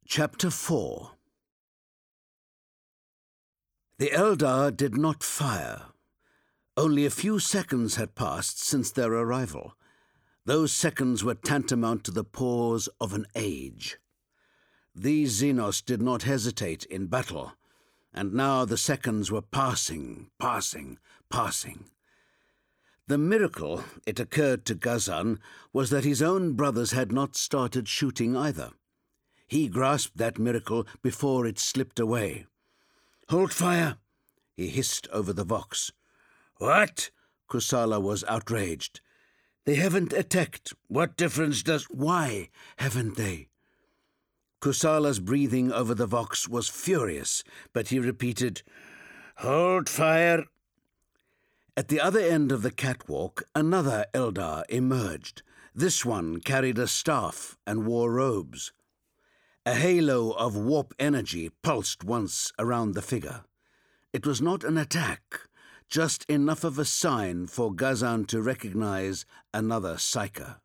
Chapter 4. The Eldar did not fire. Only a few seconds had passed since their arrival. Those seconds were tantamount to the pause of an age. These Xenos did not hesitate in battle, and now the seconds were passing. The miracle, it occurred to Ghazan, was that his own brothers had not started shooting either. He grasped that miracle before it slipped away. "Hold fire!" he hissed over the Vox. "What?" Kusala was outraged. "They haven't attacked. What difference does—" "Why haven't they?" Kusala's breathing over the Vox was furious, but he repeated, "Hold fire!" At the other end of the catwalk, another Eldar emerged. This one carried a staff and wore robes. A halo of warp energy pulsed once around the figure. It was not an attack, just enough of a sign for Ghazan to recognize another Psyker.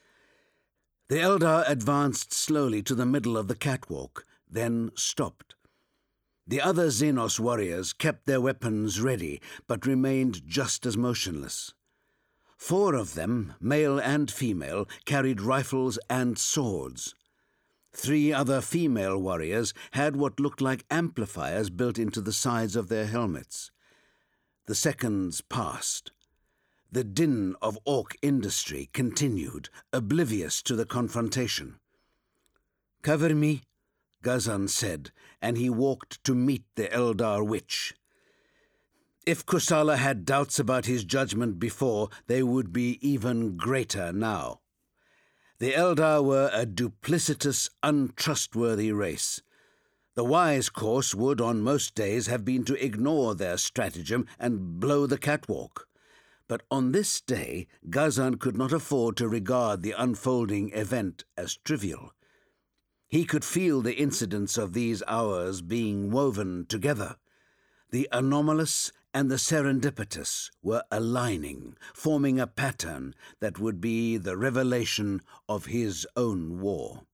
The Eldar advanced slowly to the middle of the catwalk, then stopped. The other Xenos warriors kept their weapons ready, but remained just as motionless. 4 of them, male and female, carried rifles and swords. 3 other female warriors had what looked like amplifiers built into the sides of their helmets. The seconds passed. The din of Orc industry continued, oblivious to the confrontation. "Cover me," Ghazan said, and he walked to meet the Eldar witch. If Kusala had doubts about his judgment before, they would be even greater now. The Eldar were a duplicitous, untrustworthy race. The wise course would, on most days, have been to ignore their stratagem and blow the catwalk. But on this day, Ghazan could not afford to regard the unfolding event as trivial. He could feel the incidents of these hours being woven together. The anomalous and the serendipitous were aligning, forming a pattern that would be the revelation of his own war.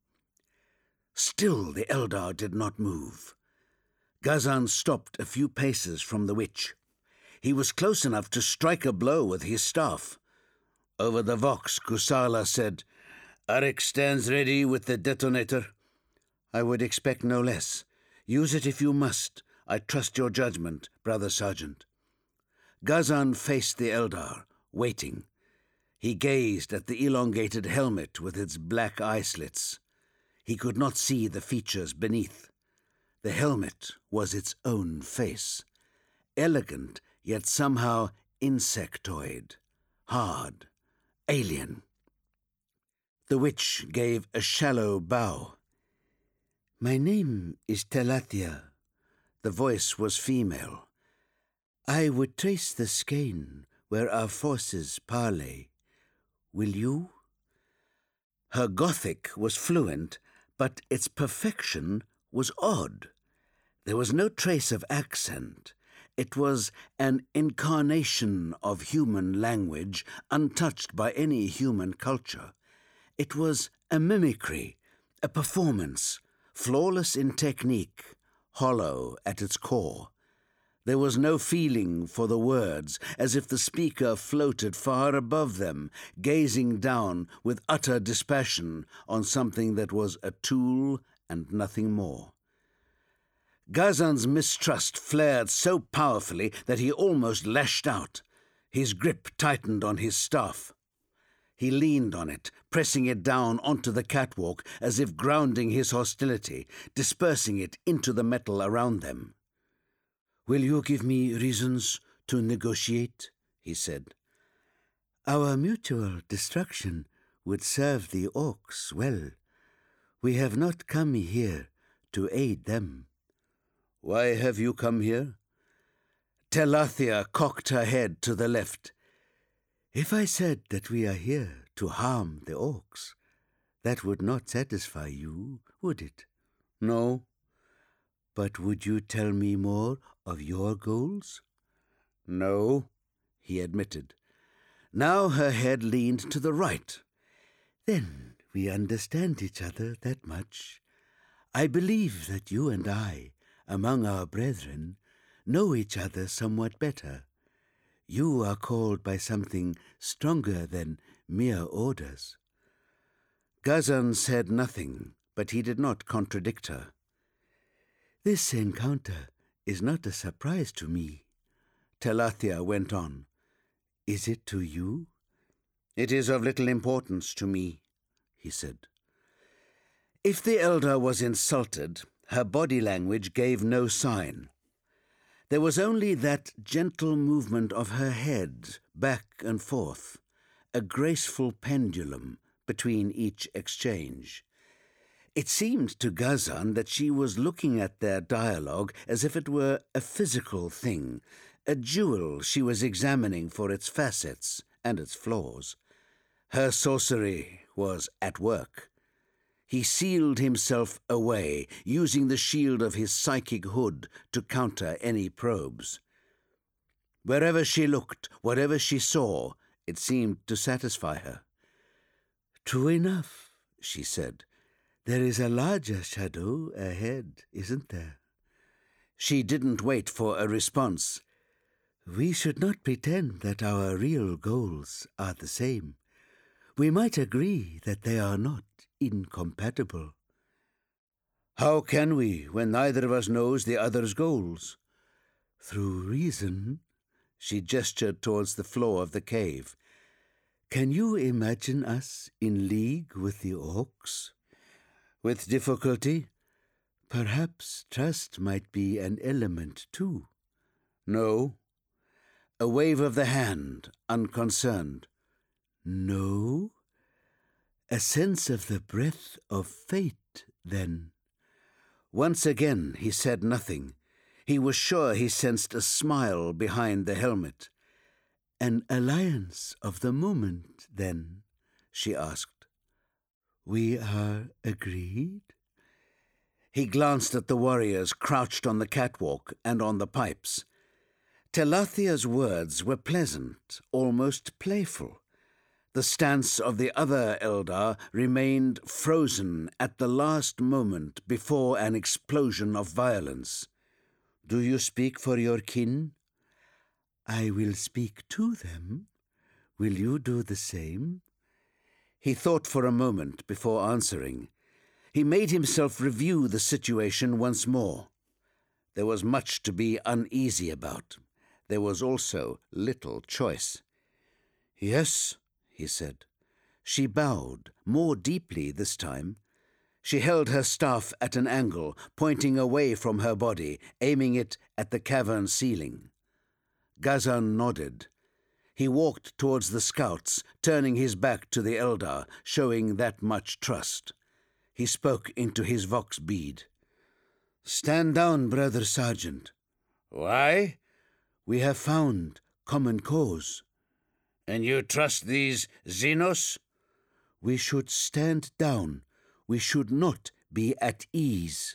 Still the Eldar did not move. Ghazan stopped a few paces from the witch. He was close enough to strike a blow with his staff. Over the Vox, Kusala said, "Arik stands ready with the detonator." "I would expect no less. Use it if you must. I trust your judgment, Brother Sergeant." Ghazan faced the Eldar, waiting. He gazed at the elongated helmet with its black eye slits. He could not see the features beneath. The helmet was its own face, elegant yet somehow insectoid, hard, alien. The witch gave a shallow bow. "My name is Telathia." The voice was female. "I would trace the skein where our forces parley. Will you?" Her Gothic was fluent, but its perfection was odd. There was no trace of accent. It was an incarnation of human language, untouched by any human culture. It was a mimicry, a performance, flawless in technique, hollow at its core. There was no feeling for the words, as if the speaker floated far above them, gazing down with utter dispassion on something that was a tool and nothing more. Ghazan's mistrust flared so powerfully that he almost lashed out. His grip tightened on his staff. He leaned on it, pressing it down onto the catwalk as if grounding his hostility, dispersing it into the metal around them. "Will you give me reasons to negotiate?" he said. "Our mutual destruction would serve the Orcs well. We have not come here to aid them." "Why have you come here?" Telathia cocked her head to the left. "If I said that we are here to harm the Orcs, that would not satisfy you, would it?" "No." "But would you tell me more of your goals?" "No," he admitted. Now her head leaned to the right. "Then we understand each other that much. I believe that you and I, among our brethren, know each other somewhat better. You are called by something stronger than mere orders." Ghazan said nothing, but he did not contradict her. "This encounter is not a surprise to me," Telathia went on. "Is it to you?" "It is of little importance to me," he said. If the elder was insulted, her body language gave no sign. There was only that gentle movement of her head back and forth, a graceful pendulum between each exchange. It seemed to Ghazan that she was looking at their dialogue as if it were a physical thing, a jewel she was examining for its facets and its flaws. Her sorcery was at work. He sealed himself away, using the shield of his psychic hood to counter any probes. Wherever she looked, whatever she saw, it seemed to satisfy her. "True enough," she said. "There is a larger shadow ahead, isn't there?" She didn't wait for a response. "We should not pretend that our real goals are the same. We might agree that they are not incompatible." "How can we, when neither of us knows the other's goals?" "Through reason." She gestured towards the floor of the cave. "Can you imagine us in league with the orcs?" "With difficulty." "Perhaps trust might be an element too." "No." A wave of the hand, unconcerned. "No? A sense of the breath of fate, then?" Once again he said nothing. He was sure he sensed a smile behind the helmet. "An alliance of the moment, then?" she asked. "We are agreed?" He glanced at the warriors crouched on the catwalk and on the pipes. Telathia's words were pleasant, almost playful. The stance of the other Eldar remained frozen at the last moment before an explosion of violence. "Do you speak for your kin?" "I will speak to them. Will you do the same?" He thought for a moment before answering. He made himself review the situation once more. There was much to be uneasy about. There was also little choice. "Yes," he said. She bowed, more deeply this time. She held her staff at an angle, pointing away from her body, aiming it at the cavern ceiling. Ghazan nodded. He walked towards the scouts, turning his back to the Eldar, showing that much trust. He spoke into his vox bead. "Stand down, Brother Sergeant." "Why?" "We have found common cause." "And you trust these Xenos?" "We should stand down. We should not be at ease."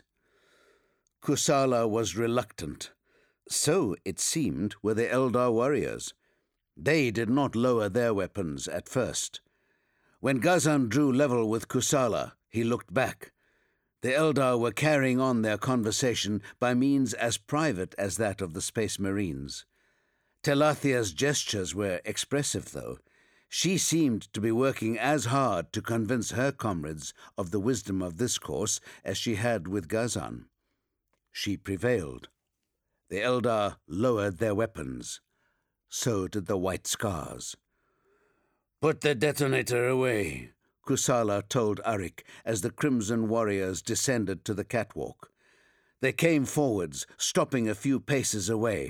Kusala was reluctant. So, it seemed, were the Eldar warriors. They did not lower their weapons at first. When Ghazan drew level with Kusala, he looked back. The Eldar were carrying on their conversation by means as private as that of the Space Marines. Telathia's gestures were expressive, though. She seemed to be working as hard to convince her comrades of the wisdom of this course as she had with Ghazan. She prevailed. The Eldar lowered their weapons. So did the White Scars. "Put the detonator away," Kusala told Arik as the Crimson warriors descended to the catwalk. They came forwards, stopping a few paces away.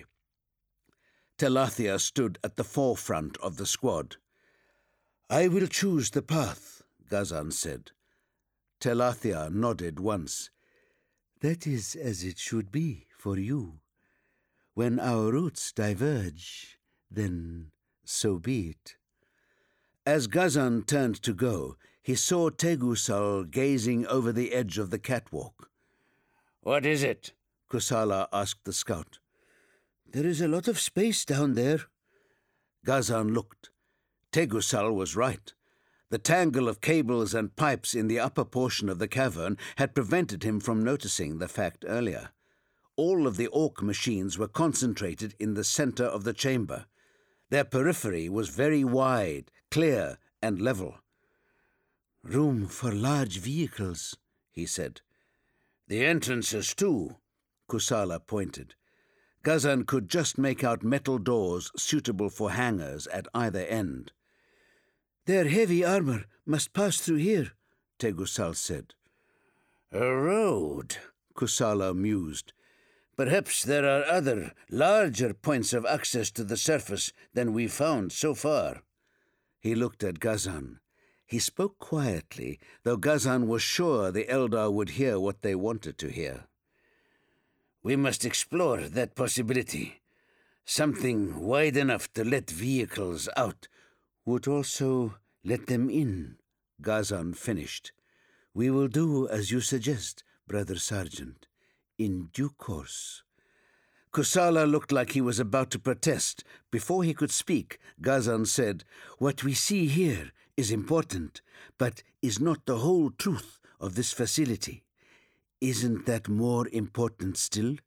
Telathia stood at the forefront of the squad. "I will choose the path," Ghazan said. Telathia nodded once. "That is as it should be for you. When our routes diverge, then so be it." As Ghazan turned to go, he saw Tegusal gazing over the edge of the catwalk. "What is it?" Kusala asked the scout. "There is a lot of space down there." Ghazan looked. Tegusal was right. The tangle of cables and pipes in the upper portion of the cavern had prevented him from noticing the fact earlier. All of the Orc machines were concentrated in the center of the chamber. Their periphery was very wide, clear, and level. "Room for large vehicles," he said. "The entrances, too," Kusala pointed. Ghazan could just make out metal doors suitable for hangars at either end. "Their heavy armor must pass through here," Tegusal said. "A road," Kusala mused. "Perhaps there are other, larger points of access to the surface than we've found so far." He looked at Ghazan. He spoke quietly, though Ghazan was sure the Eldar would hear what they wanted to hear. "We must explore that possibility. Something wide enough to let vehicles out would also let them in," Ghazan finished. "We will do as you suggest, Brother Sergeant, in due course." Kusala looked like he was about to protest. Before he could speak, Ghazan said, "What we see here is important, but is not the whole truth of this facility. Isn't that more important still?"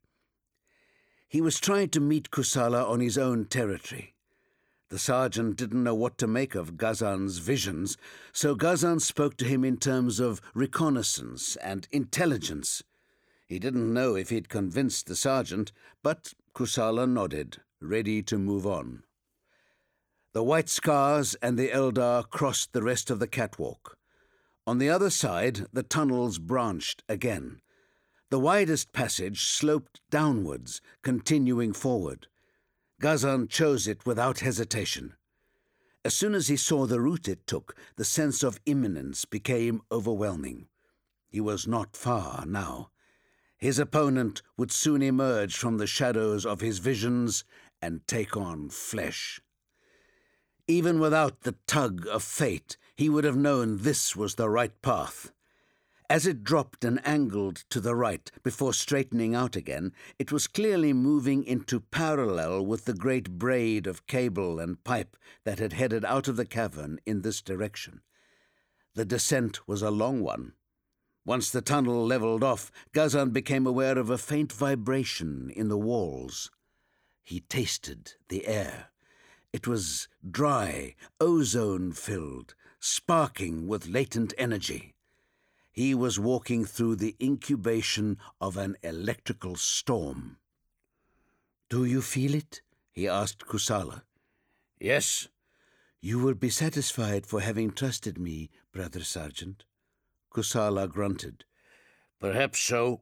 He was trying to meet Kusala on his own territory. The sergeant didn't know what to make of Ghazan's visions, so Ghazan spoke to him in terms of reconnaissance and intelligence. He didn't know if he'd convinced the sergeant, but Kusala nodded, ready to move on. The White Scars and the Eldar crossed the rest of the catwalk. On the other side, the tunnels branched again. The widest passage sloped downwards, continuing forward. Ghazan chose it without hesitation. As soon as he saw the route it took, the sense of imminence became overwhelming. He was not far now. His opponent would soon emerge from the shadows of his visions and take on flesh. Even without the tug of fate, he would have known this was the right path. As it dropped and angled to the right before straightening out again, it was clearly moving into parallel with the great braid of cable and pipe that had headed out of the cavern in this direction. The descent was a long one. Once the tunnel leveled off, Ghazan became aware of a faint vibration in the walls. He tasted the air. It was dry, ozone-filled, sparking with latent energy. He was walking through the incubation of an electrical storm. "Do you feel it?" he asked Kusala. "Yes." "You will be satisfied for having trusted me, Brother Sergeant." Kusala grunted. "Perhaps so."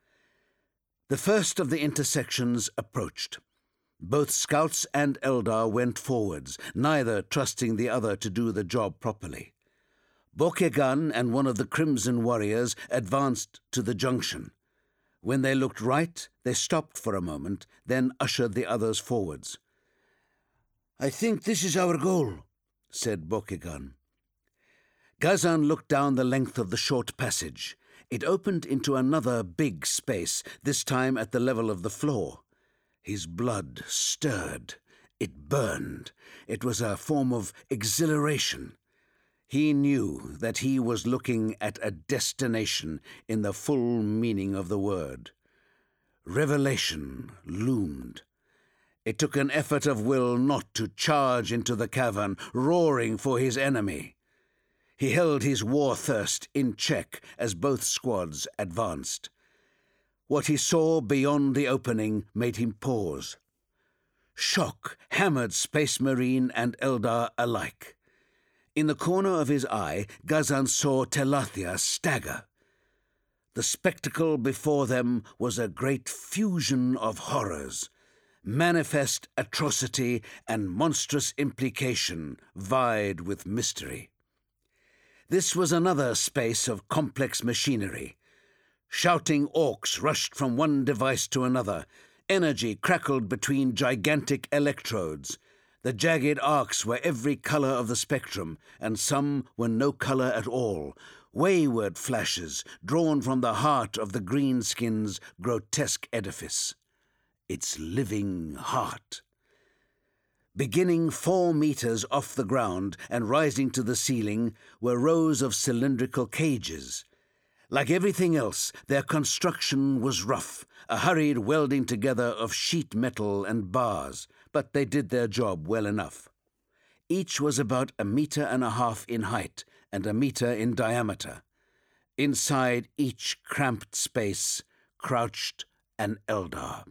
The first of the intersections approached. Both scouts and Eldar went forwards, neither trusting the other to do the job properly. Bokegan and one of the Crimson Warriors advanced to the junction. When they looked right, they stopped for a moment, then ushered the others forwards. "I think this is our goal," said Bokegan. Ghazan looked down the length of the short passage. It opened into another big space, this time at the level of the floor. His blood stirred. It burned. It was a form of exhilaration. He knew that he was looking at a destination in the full meaning of the word. Revelation loomed. It took an effort of will not to charge into the cavern, roaring for his enemy. He held his war thirst in check as both squads advanced. What he saw beyond the opening made him pause. Shock hammered Space Marine and Eldar alike. In the corner of his eye, Ghazan saw Telathia stagger. The spectacle before them was a great fusion of horrors. Manifest atrocity and monstrous implication vied with mystery. This was another space of complex machinery. Shouting orcs rushed from one device to another. Energy crackled between gigantic electrodes. The jagged arcs were every color of the spectrum, and some were no color at all. Wayward flashes drawn from the heart of the greenskin's grotesque edifice. Its living heart. Beginning 4 meters off the ground and rising to the ceiling were rows of cylindrical cages. Like everything else, their construction was rough, a hurried welding together of sheet metal and bars, but they did their job well enough. Each was about 1.5 meters in height and 1 meter in diameter. Inside each cramped space crouched an Eldar.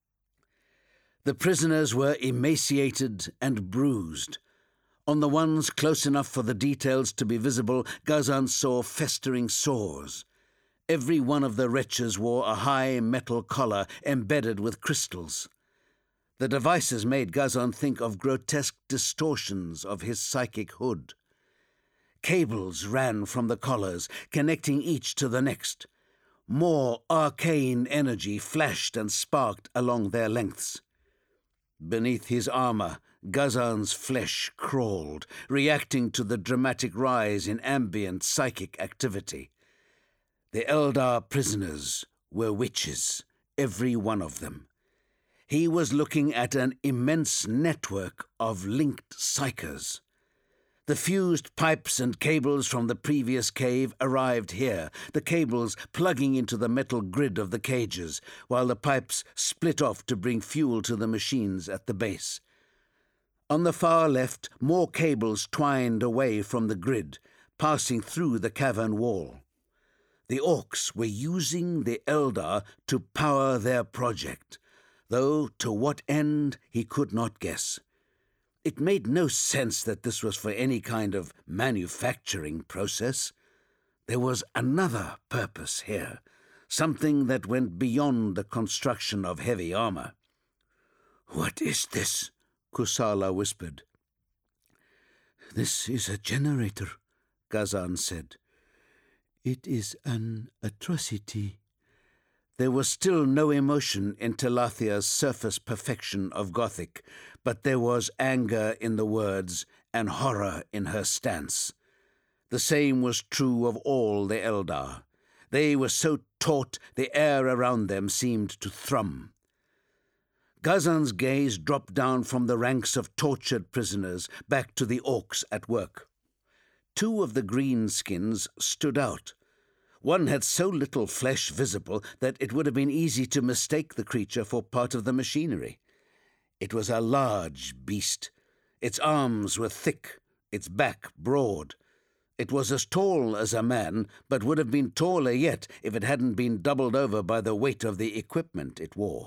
The prisoners were emaciated and bruised. On the ones close enough for the details to be visible, Ghazan saw festering sores. Every one of the wretches wore a high metal collar embedded with crystals. The devices made Ghazan think of grotesque distortions of his psychic hood. Cables ran from the collars, connecting each to the next. More arcane energy flashed and sparked along their lengths. Beneath his armor, Ghazan's flesh crawled, reacting to the dramatic rise in ambient psychic activity. The Eldar prisoners were witches, every one of them. He was looking at an immense network of linked psychers. The fused pipes and cables from the previous cave arrived here, the cables plugging into the metal grid of the cages, while the pipes split off to bring fuel to the machines at the base. On the far left, more cables twined away from the grid, passing through the cavern wall. The Orcs were using the Eldar to power their project, though to what end he could not guess. It made no sense that this was for any kind of manufacturing process. There was another purpose here, something that went beyond the construction of heavy armor. "What is this?" Kusala whispered. "This is a generator," Ghazan said. "It is an atrocity." There was still no emotion in Telathia's surface perfection of Gothic, but there was anger in the words and horror in her stance. The same was true of all the Eldar. They were so taut the air around them seemed to thrum. Ghazan's gaze dropped down from the ranks of tortured prisoners back to the Orcs at work. 2 of the greenskins stood out. One had so little flesh visible that it would have been easy to mistake the creature for part of the machinery. It was a large beast. Its arms were thick, its back broad. It was as tall as a man, but would have been taller yet if it hadn't been doubled over by the weight of the equipment it wore.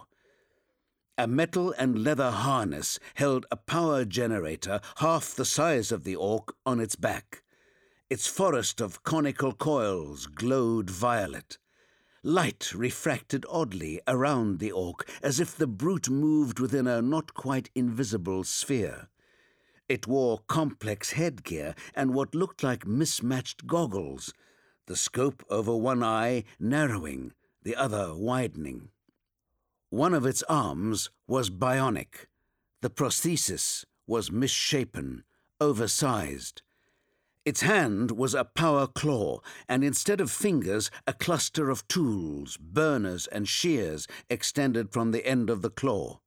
A metal and leather harness held a power generator half the size of the Orc on its back. Its forest of conical coils glowed violet. Light refracted oddly around the Orc, as if the brute moved within a not quite invisible sphere. It wore complex headgear and what looked like mismatched goggles, the scope over one eye narrowing, the other widening. One of its arms was bionic. The prosthesis was misshapen, oversized. Its hand was a power claw, and instead of fingers, a cluster of tools, burners and shears extended from the end of the claw.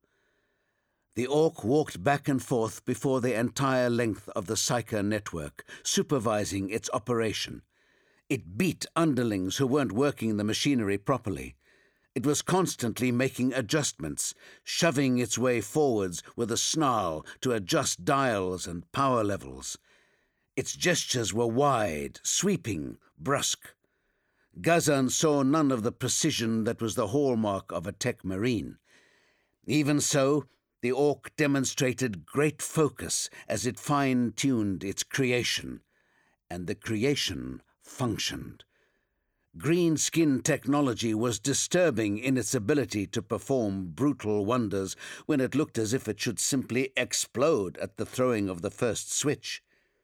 The Orc walked back and forth before the entire length of the Psyker network, supervising its operation. It beat underlings who weren't working the machinery properly. It was constantly making adjustments, shoving its way forwards with a snarl to adjust dials and power levels. Its gestures were wide, sweeping, brusque. Ghazan saw none of the precision that was the hallmark of a tech marine. Even so, the Orc demonstrated great focus as it fine-tuned its creation, and the creation functioned. Green skin technology was disturbing in its ability to perform brutal wonders when it looked as if it should simply explode at the throwing of the first switch.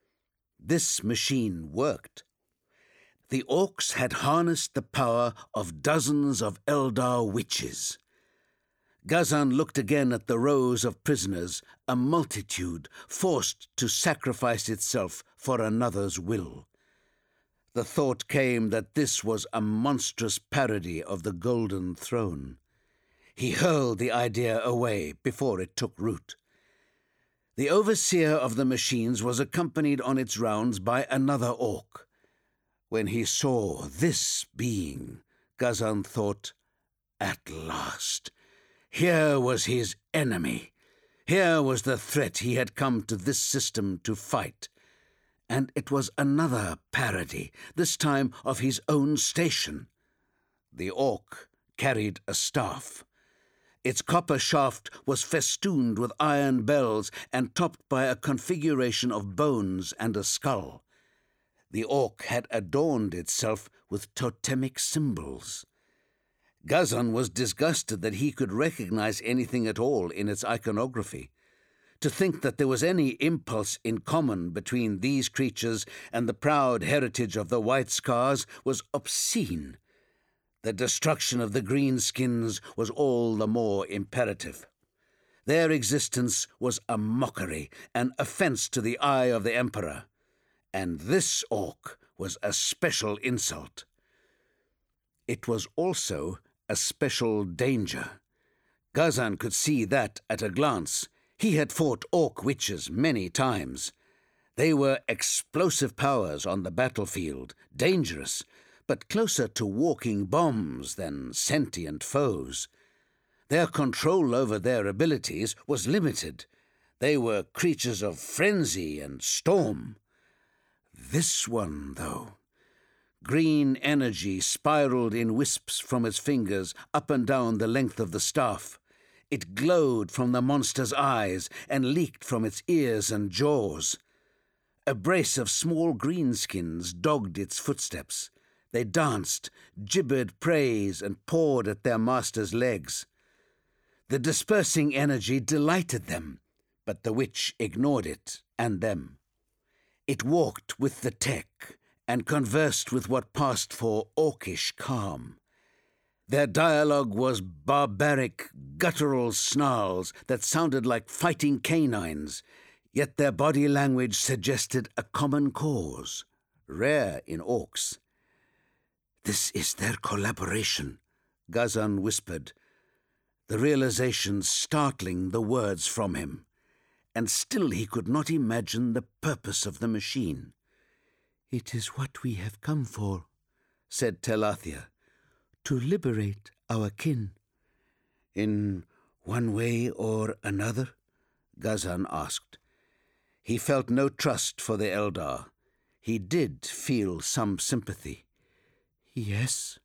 This machine worked. The Orcs had harnessed the power of dozens of Eldar witches. Ghazan looked again at the rows of prisoners, a multitude forced to sacrifice itself for another's will. The thought came that this was a monstrous parody of the Golden Throne. He hurled the idea away before it took root. The overseer of the machines was accompanied on its rounds by another orc. When he saw this being, Ghazan thought, at last, here was his enemy. Here was the threat he had come to this system to fight. And it was another parody, this time of his own station. The orc carried a staff. Its copper shaft was festooned with iron bells and topped by a configuration of bones and a skull. The orc had adorned itself with totemic symbols. Ghazan was disgusted that he could recognize anything at all in its iconography. To think that there was any impulse in common between these creatures and the proud heritage of the White Scars was obscene. The destruction of the greenskins was all the more imperative. Their existence was a mockery, an offense to the eye of the Emperor. And this orc was a special insult. It was also a special danger. Ghazan could see that at a glance. He had fought orc witches many times. They were explosive powers on the battlefield, dangerous, but closer to walking bombs than sentient foes. Their control over their abilities was limited. They were creatures of frenzy and storm. This one, though, green energy spiraled in wisps from its fingers up and down the length of the staff. It glowed from the monster's eyes and leaked from its ears and jaws. A brace of small greenskins dogged its footsteps. They danced, gibbered praise, and pawed at their master's legs. The dispersing energy delighted them, but the witch ignored it and them. It walked with the tech and conversed with what passed for orcish calm. Their dialogue was barbaric, guttural snarls that sounded like fighting canines, yet their body language suggested a common cause, rare in orcs. "This is their collaboration," Ghazan whispered, the realization startling the words from him. And still he could not imagine the purpose of the machine. "It is what we have come for," said Telathia, "to liberate our kin." "In one way or another?" Ghazan asked. He felt no trust for the Eldar. He did feel some sympathy. "Yes."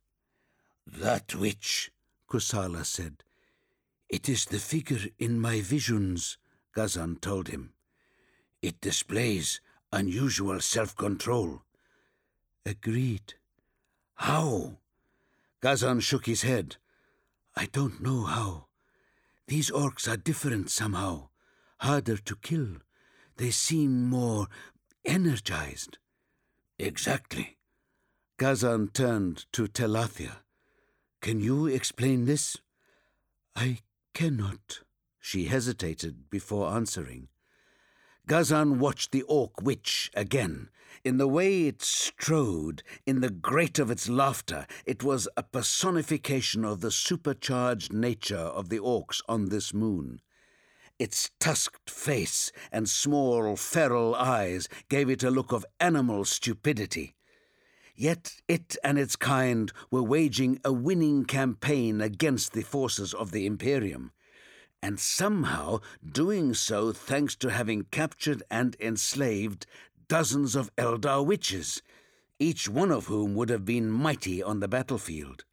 "That witch," Kusala said. "It is the figure in my visions," Ghazan told him. "It displays unusual self-control." "Agreed." "How?" Ghazan shook his head. "I don't know how. These orcs are different somehow, harder to kill. They seem more energized." "Exactly." Ghazan turned to Telathia. "Can you explain this?" "I cannot." She hesitated before answering. Ghazan watched the orc witch again. In the way it strode, in the grate of its laughter, it was a personification of the supercharged nature of the orcs on this moon. Its tusked face and small, feral eyes gave it a look of animal stupidity. Yet it and its kind were waging a winning campaign against the forces of the Imperium, and somehow doing so thanks to having captured and enslaved dozens of Eldar witches, each one of whom would have been mighty on the battlefield.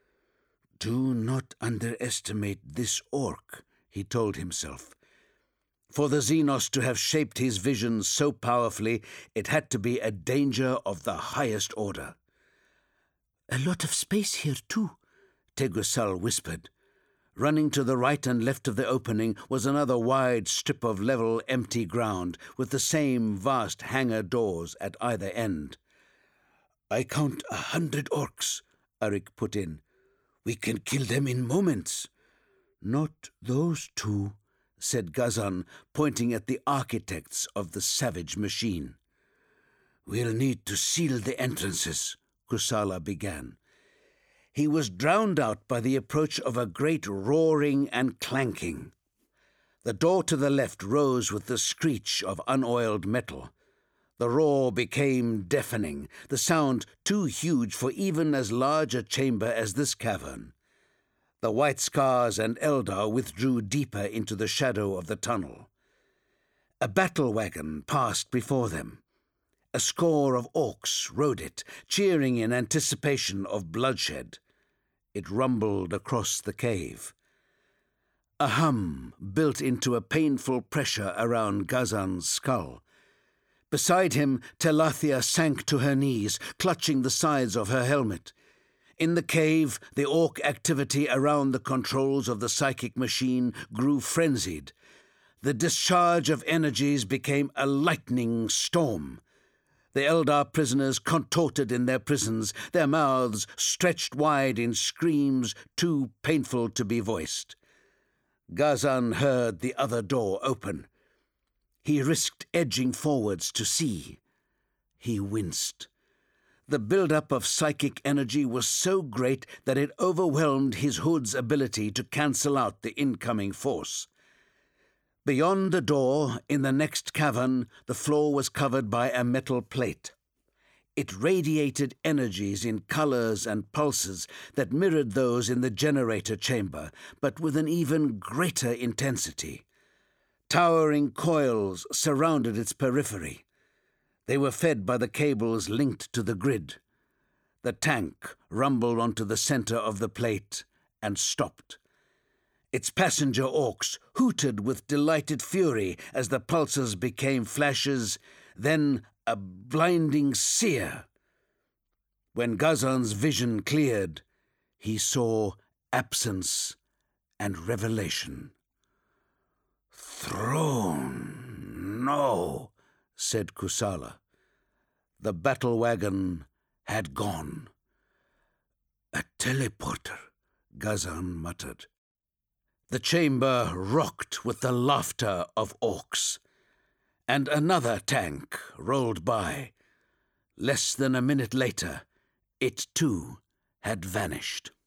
"Do not underestimate this orc," he told himself. For the Xenos to have shaped his vision so powerfully, it had to be a danger of the highest order. "A lot of space here, too," Tegusal whispered. Running to the right and left of the opening was another wide strip of level, empty ground, with the same vast hangar doors at either end. "I count 100 orcs," Arik put in. "We can kill them in moments." "Not those two," said Ghazan, pointing at the architects of the savage machine. "We'll need to seal the entrances," Kusala began. He was drowned out by the approach of a great roaring and clanking. The door to the left rose with the screech of unoiled metal. The roar became deafening, the sound too huge for even as large a chamber as this cavern. The White Scars and Eldar withdrew deeper into the shadow of the tunnel. A battle wagon passed before them. A score of orcs rode it, cheering in anticipation of bloodshed. It rumbled across the cave. A hum built into a painful pressure around Ghazan's skull. Beside him, Telathia sank to her knees, clutching the sides of her helmet. In the cave, the orc activity around the controls of the psychic machine grew frenzied. The discharge of energies became a lightning storm. The Eldar prisoners contorted in their prisons, their mouths stretched wide in screams too painful to be voiced. Ghazan heard the other door open. He risked edging forwards to see. He winced. The build-up of psychic energy was so great that it overwhelmed his hood's ability to cancel out the incoming force. Beyond the door, in the next cavern, the floor was covered by a metal plate. It radiated energies in colors and pulses that mirrored those in the generator chamber, but with an even greater intensity. Towering coils surrounded its periphery. They were fed by the cables linked to the grid. The tank rumbled onto the center of the plate and stopped. Its passenger orcs hooted with delighted fury as the pulses became flashes, then a blinding sear. When Ghazan's vision cleared, he saw absence and revelation. "Throne, no," said Kusala. The battle wagon had gone. "A teleporter," Ghazan muttered. The chamber rocked with the laughter of orcs. And another tank rolled by. Less than a minute later, it too had vanished.